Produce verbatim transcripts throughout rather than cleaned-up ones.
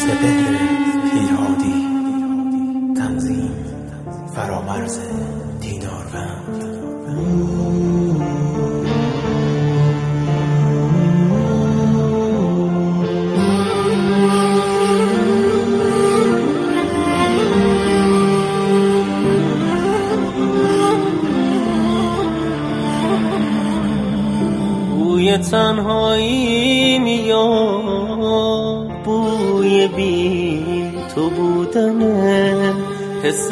سپهر پیرهادی. تنظیم فرامرز دیداروند. بوی تنهایی میاد، بوی بی تو بودنه، حس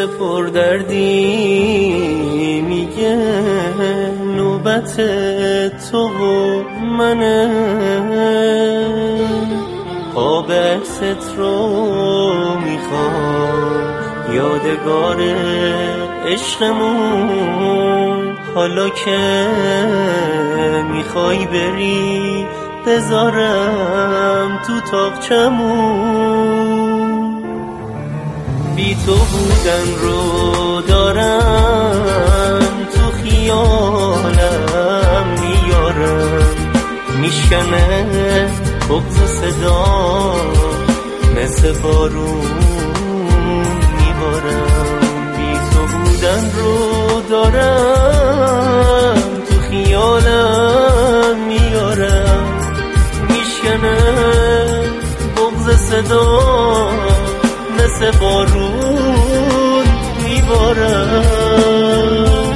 پردردی میگه نوبت تو و منه. خواب عکست رو میخوام، یادگار عشقمون، حالا که میخوای بری بذارم تو تاقچمون. بی تو بودن رو دارم تو خیالم میارم، میشکنه بغض صدا مثل بارون میبارم. بی تو بودن رو دارم تو خیالم میارم، میشکنه بغض صدا مثل بارون میبارم.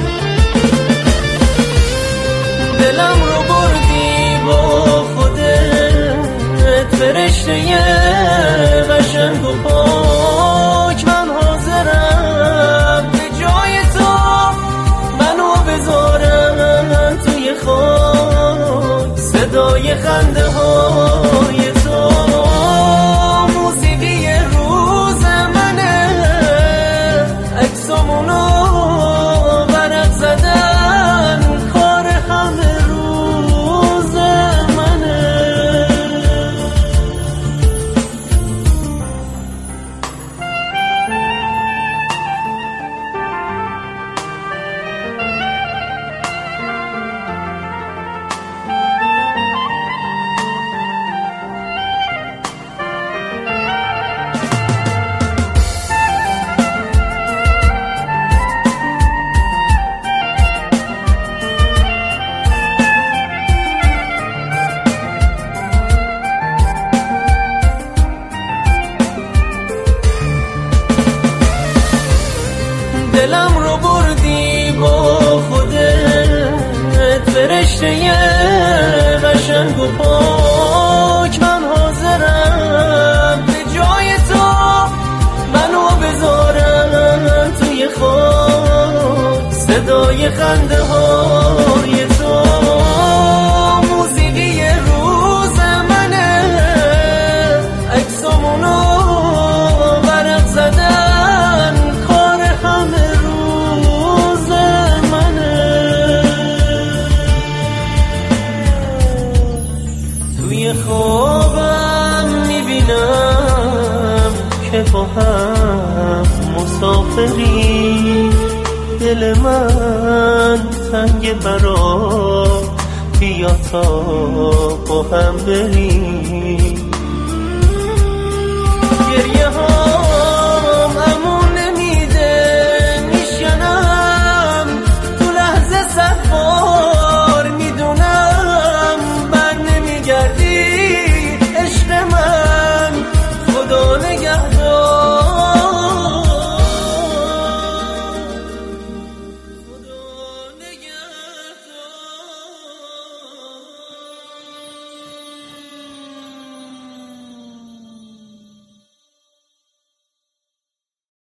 دلم رو بردی با خودت، فرشته قشنگ و پاک. من حاضرم به جای تو منو بذارم توی خاک. صدای خنده های تو موسیقی روز منه، عکسامونو ورق زدن کار همه روز منه. دلم رو بردی با خودت، فرشته قشنگ و پاک. من حاضرم به جای تو منو بذارم توی خاک. صدای خنده های تو موسیقی روز منه، عکسامونو ورق زدن کار همه روز منه. توی خوابم میبینم که با هم مسافری، دل من تنگ برا بیا تا با هم بریم.